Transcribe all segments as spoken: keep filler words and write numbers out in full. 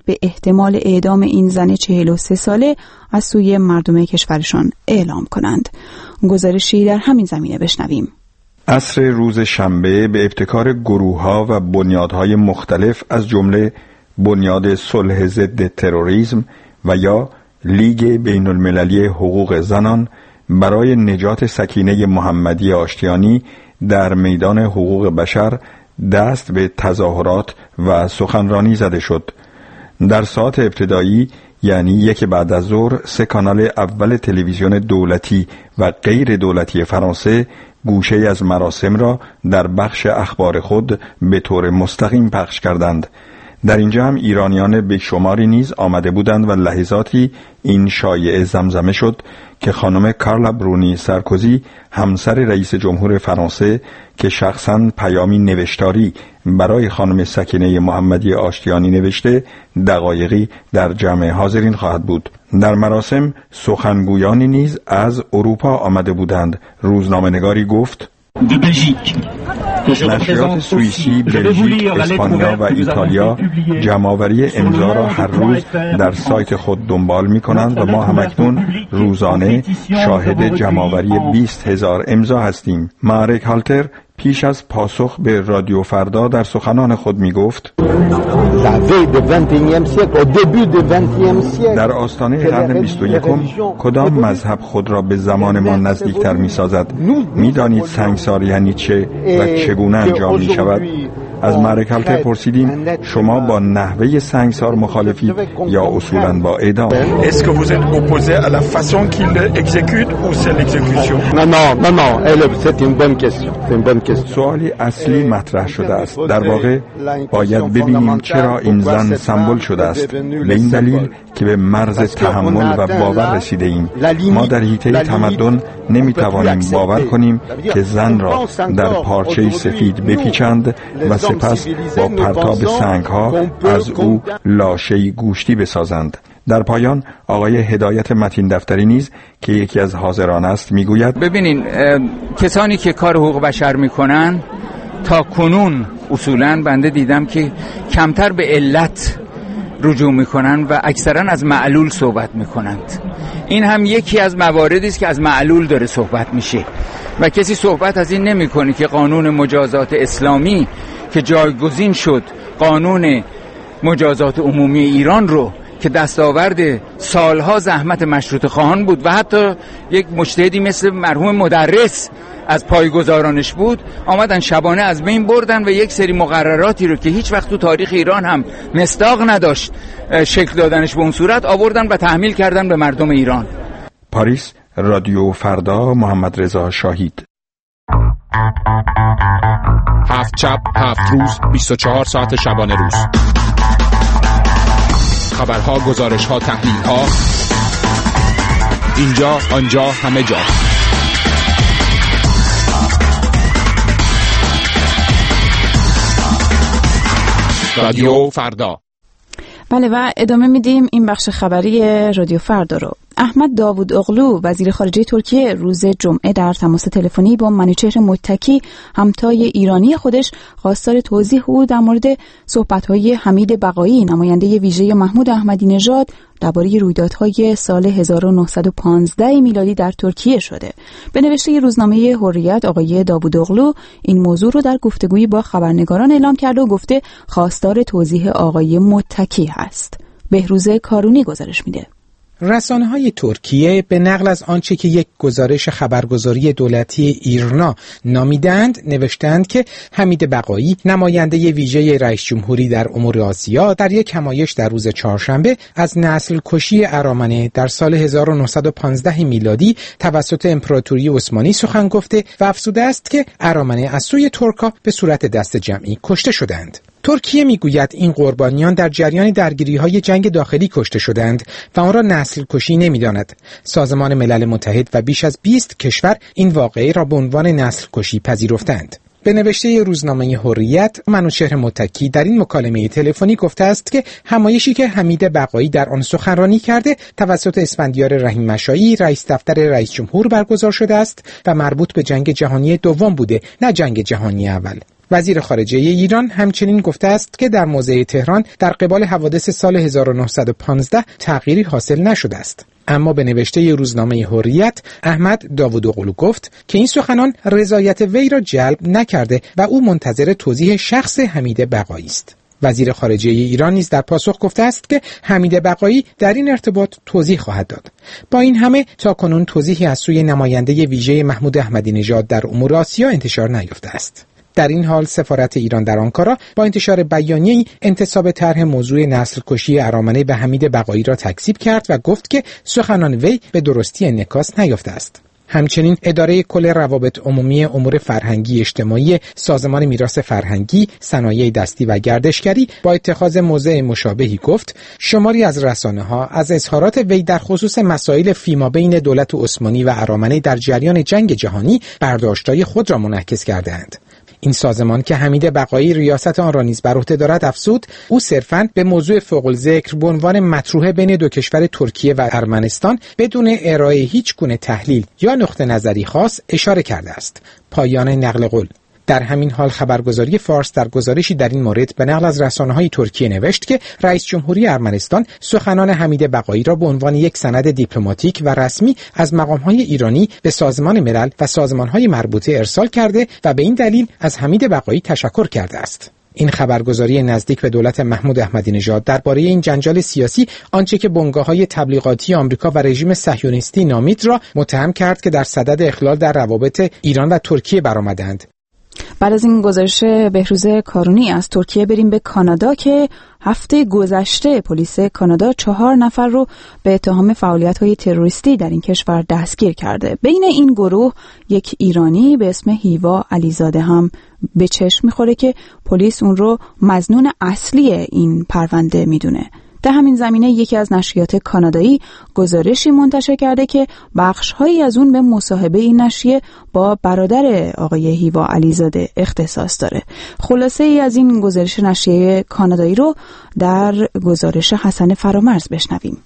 به احتمال اعدام این زن چهل و سه ساله از سوی مردم کشورشان اعلام کنند. گزارشی در همین زمینه بشنویم. عصر روز شنبه به ابتکار گروه‌ها و بنیادهای مختلف از جمله بنیاد صلح ضد تروریسم و یا لیگ بین المللی حقوق زنان برای نجات سکینه محمدی آشتیانی در میدان حقوق بشر دست به تظاهرات و سخنرانی زده شد. در ساعت ابتدایی یعنی یک بعد از ظهر سه کانال اول تلویزیون دولتی و غیر دولتی فرانسه گوشه از مراسم را در بخش اخبار خود به طور مستقیم پخش کردند. در اینجا هم ایرانیان به شماری نیز آمده بودند و لحظاتی این شایعه زمزمه شد که خانم کارلا برونی سارکوزی همسر رئیس جمهور فرانسه که شخصاً پیامی نوشتاری برای خانم سکینه محمدی آشتیانی نوشته دقایقی در جمع حاضرین خواهد بود. در مراسم سخنگویانی نیز از اروپا آمده بودند. روزنامه‌نگاری گفت نشریات سوئیسی، بلژیک، اسپانیا و ایتالیا جمع‌آوری امضا را هر روز در سایت خود دنبال می‌کنند و ما همکنون روزانه شاهد جمع‌آوری بیست هزار امضا هستیم. مارک هالتر پیش از پاسخ به رادیو فردا در سخنان خود می گفت در آستانه قرن بیست و یکم کدام مذهب خود را به زمان ما نزدیکتر می سازد؟ می دانید سنگسار یعنی چه و چگونه انجام می شود؟ از مارک هالتر پرسیدیم شما با نحوه سنگسار مخالفید یا اصولاً با اعدام؟ Est-ce que vous êtes opposé à la façon qu'il exécute ou c'est l'exécution? Non non non non, c'est une bonne question. C'est une bonne question. سوالی اصلی مطرح شده است. در واقع باید ببینیم چرا این زن سمبل شده است. به این دلیل که به مرز تحمل و باور رسیده ایم. ما در حیطه تمدن نمیتوانیم باور کنیم که زن را در پارچه سفید بپیچند و سپس با پرتاب سنگ‌ها از او لاشه‌ای گوشتی بسازند. در پایان آقای هدایت متین دفتری نیز که یکی از حاضران است میگوید ببینین کسانی که کار حقوق بشر میکنن تا کنون اصولاً بنده دیدم که کمتر به علت رجوع میکنن و اکثرا از معلول صحبت میکنند. این هم یکی از مواردی است که از معلول داره صحبت میشه و کسی صحبت از این نمیکنه که قانون مجازات اسلامی که جایگزین شد قانون مجازات عمومی ایران رو که دستاورد سالها زحمت مشروطه خواهان بود و حتی یک مجتهدی مثل مرحوم مدرس از پایگزارانش بود، آمدن شبانه از بین بردن و یک سری مقرراتی رو که هیچ وقت تو تاریخ ایران هم مصداق نداشت شکل دادنش به اون صورت آوردن و تحمیل کردن به مردم ایران. پاریس، رادیو فردا، محمد رضا شاهید. هفت شب، هفت روز، بیست و چهار ساعت شبانه روز. خبرها، گزارشها، تحلیلها، اینجا، آنجا، همه جا. رادیو فردا. بله و ادامه میدیم این بخش خبری رادیو فردا رو. احمد داوود اغلو وزیر خارجه ترکیه روز جمعه در تماس تلفنی با منوچهر متکی همتای ایرانی خودش خواستار توضیح بود در مورد صحبت‌های حمید بقایی نماینده ویژه محمود احمدی نژاد درباره رویدادهای سال هزار و نهصد و پانزده میلادی در ترکیه شده. به نوشته روزنامه حریت آقای داوود اغلو این موضوع رو در گفتگویی با خبرنگاران اعلام کرده و گفته خواستار توضیح آقای متکی هست. بهروز کارونی گزارش میده. رسانه‌های ترکیه به نقل از آنچه که یک گزارش خبرگزاری دولتی ایرنا نامیدند نوشتند که حمید بقایی نماینده ویژه رئیس جمهوری در امور آسیا در یک همایش در روز چهارشنبه از نسل کشی ارامنه در سال هزار و نهصد و پانزده میلادی توسط امپراتوری عثمانی سخن گفته و افزوده است که ارامنه از سوی ترکا به صورت دست جمعی کشته شدند. ترکیه میگوید این قربانیان در جریان درگیری‌های جنگ داخلی کشته شدند و آن را نسل کشی نمی‌داند. سازمان ملل متحد و بیش از بیست کشور این واقعه را به عنوان نسل کشی پذیرفتند. به نوشته روزنامه حریت، منوچهر متکی در این مکالمه تلفنی گفته است که همایشی که حمید بقایی در آن سخنرانی کرده توسط اسفندیار رحیم مشایی رئیس دفتر رئیس جمهور برگزار شده است و مربوط به جنگ جهانی دوم بوده، نه جنگ جهانی اول. وزیر خارجه ایران همچنین گفته است که در موضع تهران در قبال حوادث سال هزار و نهصد و پانزده تغییری حاصل نشده است. اما به نوشته روزنامه حریت، احمد داوودوغلو گفت که این سخنان رضایت وی را جلب نکرده و او منتظر توضیح شخص حمید بقایی است. وزیر خارجه ایران نیز در پاسخ گفته است که حمید بقایی در این ارتباط توضیح خواهد داد. با این همه تاکنون توضیحی از سوی نماینده ویژه محمود احمدی نژاد در امور آسیا انتشار نیافته است. در این حال سفارت ایران در آنکارا با انتشار بیانیه‌ای انتساب طرح موضوع نسل کشی ارامنه به حمید بقایی را تکذیب کرد و گفت که سخنان وی به درستی انعکاس نیافته است. همچنین اداره کل روابط عمومی امور فرهنگی اجتماعی سازمان میراث فرهنگی، صنایع دستی و گردشگری با اتخاذ موضع مشابهی گفت شماری از رسانه‌ها از اظهارات وی در خصوص مسائل فیمابین دولت عثمانی و ارامنه در جریان جنگ جهانی برداشت‌های خود را منعکس کرده‌اند. این سازمان که حمید بقایی ریاست آن را نیز بر عهده دارد افزود او صرفاً به موضوع فوق‌الذکر به عنوان مطروح بین دو کشور ترکیه و ارمنستان بدون ارائه هیچ گونه تحلیل یا نقطه نظری خاص اشاره کرده است. پایان نقل قول. در همین حال خبرگزاری فارس در گزارشی در این مورد به نقل از رسانه‌های ترکیه نوشت که رئیس جمهوری ارمنستان سخنان حمید بقایی را به عنوان یک سند دیپلماتیک و رسمی از مقام‌های ایرانی به سازمان ملل و سازمان‌های مربوطه ارسال کرده و به این دلیل از حمید بقایی تشکر کرده است. این خبرگزاری نزدیک به دولت محمود احمدی نژاد درباره این جنجال سیاسی آنچه که بنگاه‌های تبلیغاتی آمریکا و رژیم صهیونیستی نامید را متهم کرد که در صدد اخلال در روابط ایران و ترکیه برآمدند. بعد از این گزارش بهروز کارونی از ترکیه بریم به کانادا که هفته گذشته پلیس کانادا چهار نفر رو به اتهام فعالیت‌های تروریستی در این کشور دستگیر کرده. بین این گروه یک ایرانی به اسم هیوا علیزاده هم به چشم می‌خوره که پلیس اون رو مظنون اصلی این پرونده میدونه. در همین زمینه یکی از نشریات کانادایی گزارشی منتشر کرده که بخش‌هایی از اون به مصاحبه این نشریه با برادر آقای هیوا علیزاده اختصاص داره. خلاصه ای از این گزارش نشریه کانادایی رو در گزارش حسن فرامرز بشنویم.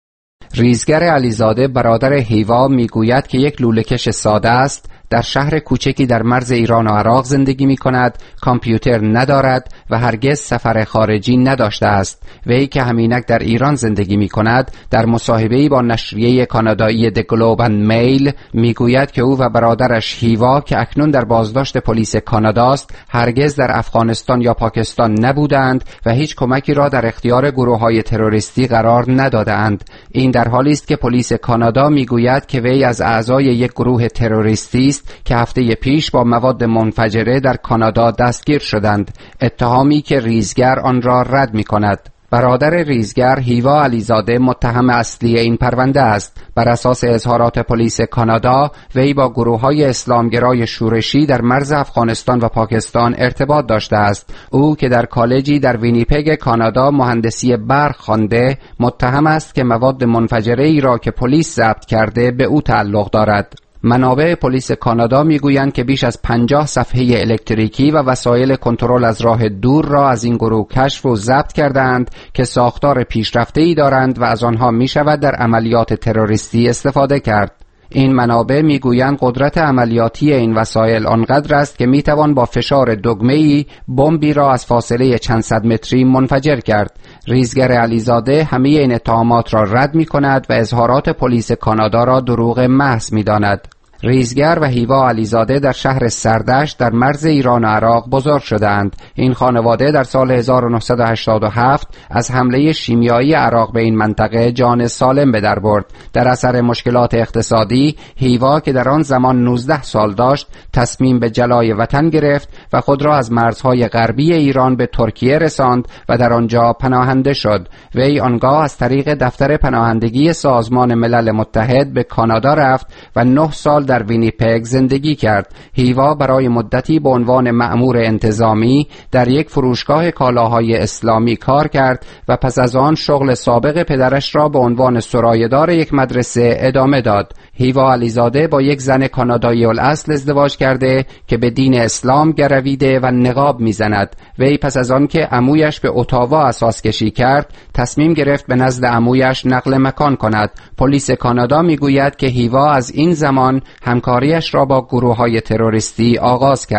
ریزگر علیزاده برادر هیوا میگوید که یک لوله‌کش ساده است، در شهر کوچکی در مرز ایران و عراق زندگی می کند، کامپیوتر ندارد و هرگز سفر خارجی نداشته است. وی که همینک در ایران زندگی می کند در مصاحبه‌ای با نشریه کانادایی د گلوب اند میل می گوید که او و برادرش هیوا که اکنون در بازداشت پلیس کانادا است هرگز در افغانستان یا پاکستان نبودند و هیچ کمکی را در اختیار گروه‌های تروریستی قرار ندادند. این در حالی است که پلیس کانادا می گوید که وی از اعضای یک گروه تروریستی که هفته پیش با مواد منفجره در کانادا دستگیر شدند، اتهامی که ریزگر آن را رد می کند. برادر ریزگر هیوا علیزاده متهم اصلی این پرونده است. بر اساس اظهارات پلیس کانادا وی با گروه‌های اسلامگرای شورشی در مرز افغانستان و پاکستان ارتباط داشته است. او که در کالجی در وینیپگ کانادا مهندسی برق خوانده متهم است که مواد منفجره ای را که پلیس ضبط کرده به او تعلق دارد. منابع پلیس کانادا میگویند که بیش از پنجاه صفحه الکتریکی و وسایل کنترل از راه دور را از این گروه کشف و ضبط کردند که ساختار پیشرفته‌ای دارند و از آنها میشود در عملیات تروریستی استفاده کرد. این منابع میگویند قدرت عملیاتی این وسایل آنقدر است که میتوان با فشار دکمه‌ای بمبی را از فاصله چند صد متری منفجر کرد. ریزگر علیزاده همه این اتهامات را رد میکند و اظهارات پلیس کانادا را دروغ محض میداند. ریزگر و هیوا علیزاده در شهر سردشت در مرز ایران و عراق بزرگ شدند. این خانواده در سال هزار و نهصد و هشتاد و هفت از حمله شیمیایی عراق به این منطقه جان سالم به در برد. در اثر مشکلات اقتصادی هیوا که در آن زمان نوزده سال داشت تصمیم به جلای وطن گرفت و خود را از مرزهای غربی ایران به ترکیه رساند و در آنجا پناهنده شد. وی آنگاه از طریق دفتر پناهندگی سازمان ملل متحد به کانادا رفت و نه سال در وینیپگ زندگی کرد. هیوا برای مدتی به عنوان مأمور انتظامی در یک فروشگاه کالاهای اسلامی کار کرد و پس از آن شغل سابق پدرش را به عنوان سرایه‌دار یک مدرسه ادامه داد. هیوا علیزاده با یک زن کانادایی الاصل ازدواج کرده که به دین اسلام گرویده و نقاب میزند. وی پس از آن که عمویش به اتاوا اساس کشی کرد تصمیم گرفت به نزد عمویش نقل مکان کند. پلیس کانادا میگوید که هیوا از این زمان همکاریش را با گروه‌های تروریستی آغاز کرد.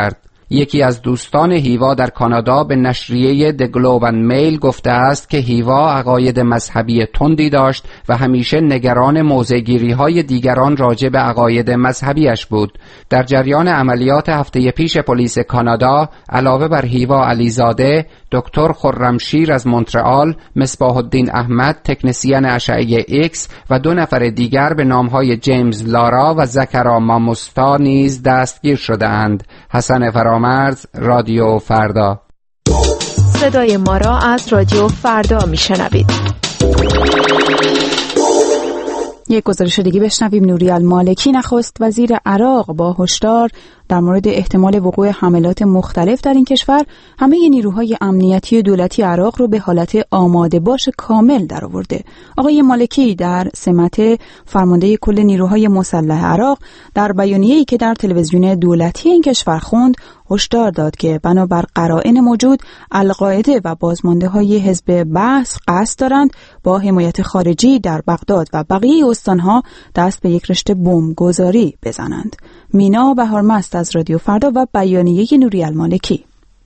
یکی از دوستان هیوا در کانادا به نشریه د گلوب اند میل گفته است که هیوا عقاید مذهبی تندی داشت و همیشه نگران موضع‌گیری‌های دیگران راجع به عقاید مذهبیش بود. در جریان عملیات هفته پیش پلیس کانادا علاوه بر هیوا علیزاده، دکتر خرمشیر از مونترال، مصباح الدین احمد تکنسین اشعه ایکس و دو نفر دیگر به نام‌های جیمز لارا و زکرا ماموستا نیز دستگیر شده‌اند. حسن فرامرز، رادیو فردا. صدای ما را از رادیو فردا میشنوید. یک گزارش دیگه بشنویم. نوری المالکی نخست وزیر عراق با هشدار در مورد احتمال وقوع حملات مختلف در این کشور همه نیروهای امنیتی دولتی عراق رو به حالت آماده باش کامل درآورده. آقای مالکی در سمت فرمانده کل نیروهای مسلح عراق در بیانیه‌ای که در تلویزیون دولتی این کشور خوند هشدار داد که بنابر قرائن موجود القاعده و بازمانده‌های حزب بعث قصد دارند با حمایت خارجی در بغداد و بقیه استان‌ها دست به یک رشته بمبگذاری بزنند. مینا بهارمست از رادیو فردا و بیانیه نوری المالکی.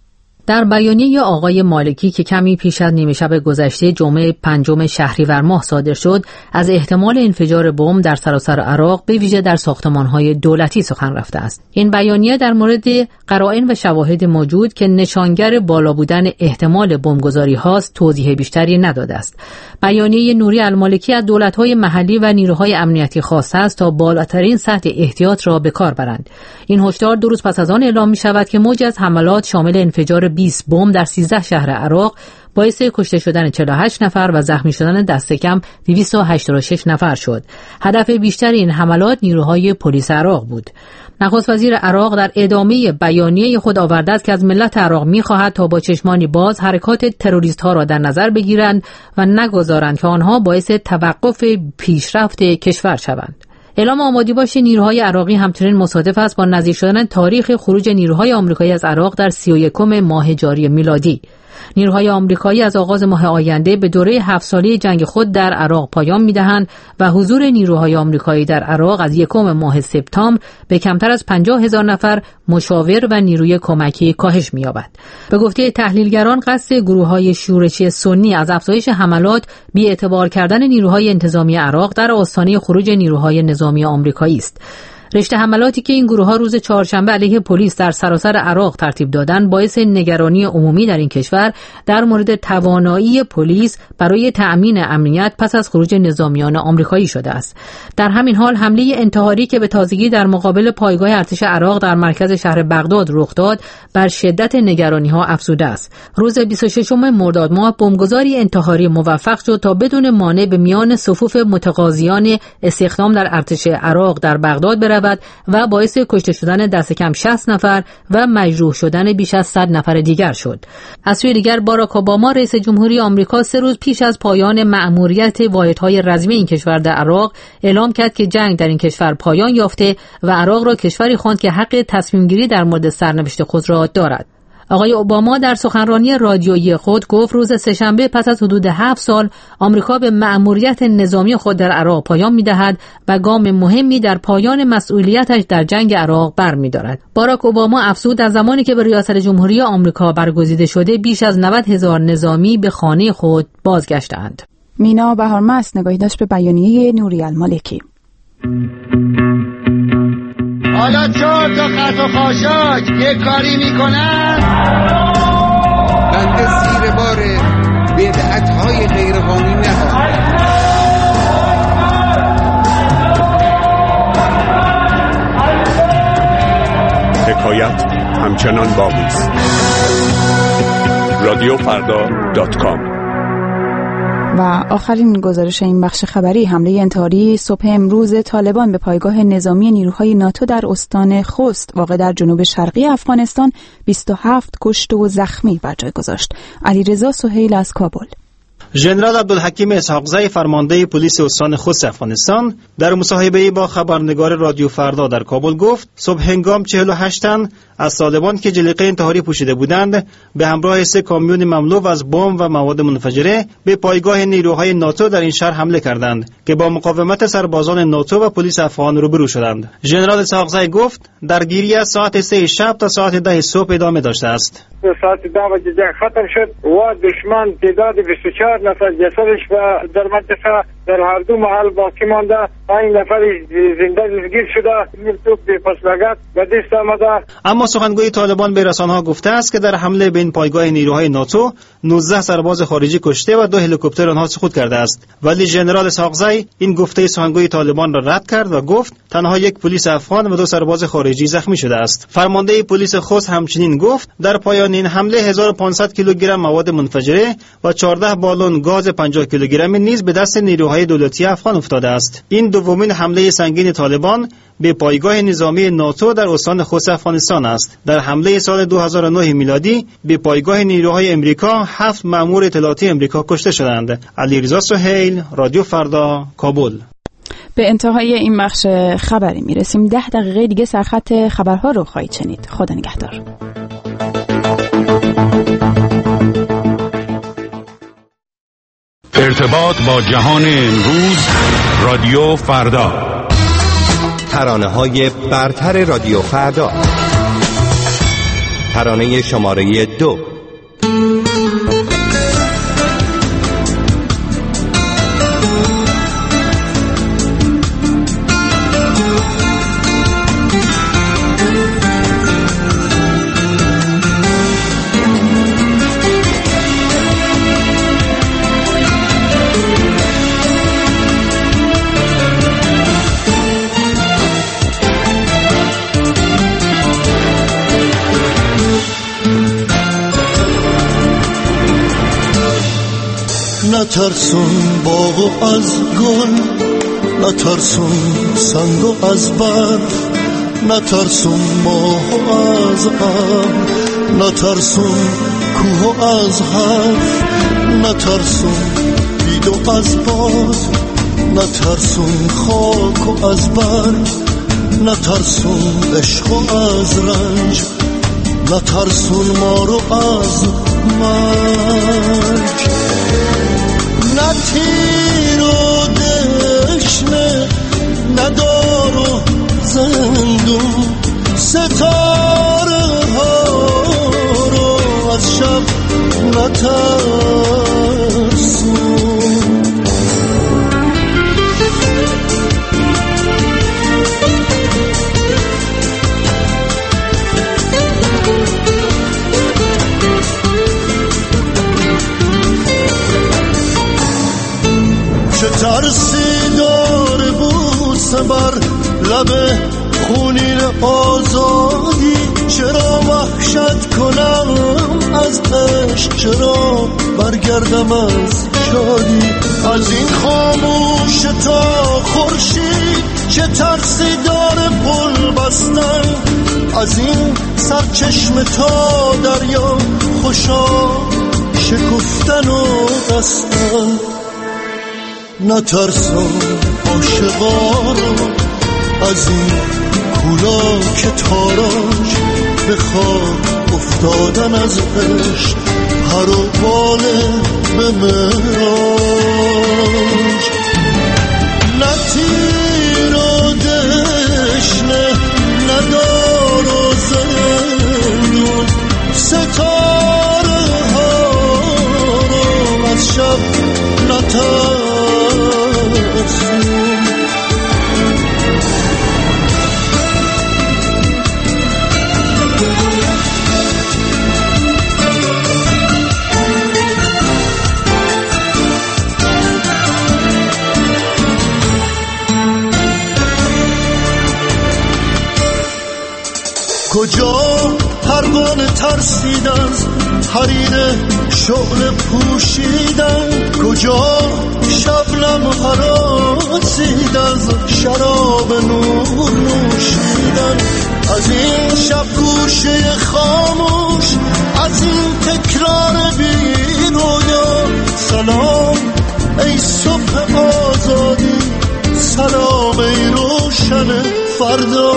در بیانیه آقای مالکی که کمی پیش از نیمه شب گذشته جمعه پنجم شهریور ماه صادر شد، از احتمال انفجار بمب در سراسر عراق به ویژه در ساختمان‌های دولتی سخن رفته است. این بیانیه در مورد قرائن و شواهد موجود که نشانگر بالا بودن احتمال بمبگذاری هاست توضیح بیشتری نداده است. بیانیه نوری المالکی از دولت‌های محلی و نیروهای امنیتی خواسته است تا بالاترین سطح احتیاط را به کار برند. این هشدار دو روز پس از آن اعلام می‌شود که موجی از حملات شامل انفجار بیست بمب در سیزده شهر عراق باعث کشته شدن چهل و هشت نفر و زخمی شدن دست کم دویست و هشتاد و شش نفر شد. هدف بیشتر این حملات نیروهای پلیس عراق بود. نخست وزیر عراق در ادامه بیانیه خود آورده است که از ملت عراق می‌خواهد تا با چشمانی باز حرکات تروریست‌ها را در نظر بگیرند و نگذارند که آنها باعث توقف پیشرفت کشور شوند. اعلام آماده باش نیروهای عراقی همچنین مصادف است با نزدیک شدن تاریخ خروج نیروهای آمریکایی از عراق در سی و یکم ماه جاری میلادی. نیروهای آمریکایی از آغاز ماه آینده به دوره هفت ساله جنگ خود در عراق پایان می‌دهند و حضور نیروهای آمریکایی در عراق از یکم ماه سپتامبر به کمتر از پنجاه هزار نفر مشاور و نیروی کمکی کاهش می‌یابد. به گفته تحلیلگران قصد گروه‌های شورشی سنی از افزایش حملات بی‌اعتبار کردن نیروهای انتظامی عراق در آستانه خروج نیروهای نظامی آمریکایی است. رشته حملاتی که این گروه‌ها روز چهارشنبه علیه پلیس در سراسر عراق ترتیب دادند باعث نگرانی عمومی در این کشور در مورد توانایی پلیس برای تأمین امنیت پس از خروج نظامیان آمریکایی شده است. در همین حال حمله انتحاری که به تازگی در مقابل پایگاه ارتش عراق در مرکز شهر بغداد رخ داد بر شدت نگرانی‌ها افزوده است. روز بیست و ششم مرداد ماه بمبگذاری انتحاری موفق شد تا بدون مانع به میان صفوف متقاضیان استخدام در ارتش عراق در بغداد برود و باعث کشته شدن دست کم شصت نفر و مجروح شدن بیش از صد نفر دیگر شد. از سوی دیگر باراک اوباما رئیس جمهوری آمریکا سه روز پیش از پایان مأموریت واحدهای رزمی این کشور در عراق اعلام کرد که جنگ در این کشور پایان یافته و عراق را کشوری خواند که حق تصمیم گیری در مورد سرنوشت خود را دارد. آقای اوباما در سخنرانی رادیویی خود گفت روز سه‌شنبه پس از حدود هفت سال آمریکا به مأموریت نظامی خود در عراق پایان می‌دهد و گام مهمی در پایان مسئولیتش در جنگ عراق برمی‌دارد. باراک اوباما افزود در زمانی که به ریاست جمهوری آمریکا برگزیده شده بیش از نود هزار نظامی به خانه خود بازگشتند. مینا بهارمست نگاهی داشت به بیانیه نوری المالکی. حالا چهار تا خط و خاشاک یک کاری میکنن بنده زیر بار بدعت‌های غیرقانونی نخواهم. حکایت همچنان باقی است. رادیو فردا دات کام. و آخرین گزارش این بخش خبری: حمله انتحاری صبح امروز طالبان به پایگاه نظامی نیروهای ناتو در استان خوست واقع در جنوب شرقی افغانستان بیست و هفت کشته و زخمی بر جای گذاشت. علیرضا سهیل از کابل. ژنرال عبدالحکیم اسحاقزی فرمانده پلیس استان خوست افغانستان در مصاحبه‌ای با خبرنگار رادیو فردا در کابل گفت صبح هنگام چهل و هشت تن از طالبان که جلیقه انتحاری پوشیده بودند به همراه سه کامیون مملو از بمب و مواد منفجره به پایگاه نیروهای ناتو در این شهر حمله کردند که با مقاومت سربازان ناتو و پلیس افغان روبرو شدند. ژنرال اسحاقزی گفت درگیری از ساعت سه شب تا ساعت ده صبح ادامه داشته است. ساعت ده بجه جنگ ختم شد و دشمن تعداد بیست و چهار نفر جسدش و در منطقه در هر دو محل باقی مانده، پنج نفر زنده دستگیر شده، توپ به پسلگت به دست آمده. اما سخنگوی طالبان به رسانه‌ها گفته است که در حمله به این پایگاه نیروهای ناتو نوزده سرباز خارجی کشته و دو هلیکوپتر آنها سقوط کرده است. ولی ژنرال اسحاقزی این گفته سخنگوی طالبان را رد کرد و گفت تنها یک پلیس افغان و دو سرباز خارجی زخمی شده است. فرمانده پلیس خوست همچنین گفت در پایان این حمله هزار و پانصد کیلوگرم مواد منفجره و چهارده بالون گاز پنجاه کیلوگرمی نیز به دست نیروهای دولتی افغان افتاده است. این دومین حمله سنگین طالبان به پایگاه نظامی ناتو در استان خوست افغانستان است. در حمله سال دو هزار و نه میلادی به پایگاه نیروهای امریکا هفت مأمور اطلاعاتی امریکا کشته شدند. علیرضا سهیل، رادیو فردا، کابل. به انتهای این بخش خبری میرسیم. ده دقیقه دیگه سرخط خبرها رو خواهید شنید. خدا نگهدار. ارتباط با جهان امروز، رادیو فردا. ترانه‌های برتر رادیو فردا. ترانه شماره دو. نترسون باغ از گل، نترسون سنگ از برف، نترسون ماه از ابر، نترسون کوه از حرف، نترسون بید از باد، نترسون خاک از برگ، نترسون عشق از رنج، نترسون ما رو از مرگ. نه تیر و دشنه، نه دار و زندون، ستاره ها رو از شب نترسون. چه ترسی داره بوسه بر لب خونین آزادی، چرا وحشت کنم از عشق، چرا برگردم از شادی، از این خاموش تا خورشید، چه ترسی داره پل بستن، از این سرچشمه تا دریا خوشا شکفتن و بستن. نترسم عاشقا رو از این کولا که تاراج، به خاک افتادن از عشق هر و باله به معراج. نه تیر و دشنه، نه دار و زندون، ستاره ها رو از شب نترسون. کجا پروانه ترسید از حریر شعله پوشیدن، کجا شبنم هراسید از شراب نور نوشیدن، از این شب گوشه خاموش، از این تکرار بی رویا، سلام ای صبح آزادی، سلام ای روشن فردا.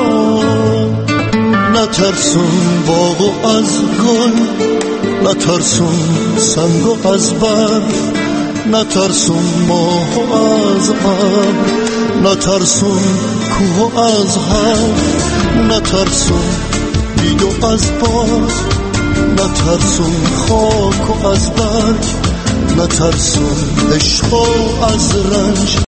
نترسون باغ از گل، نترسون سنگ از برف، نترسون ماه از ابر، نترسون کوه از حرف، نترسون بید از باز، نترسون خاک از برگ، نترسون عشق از رنج.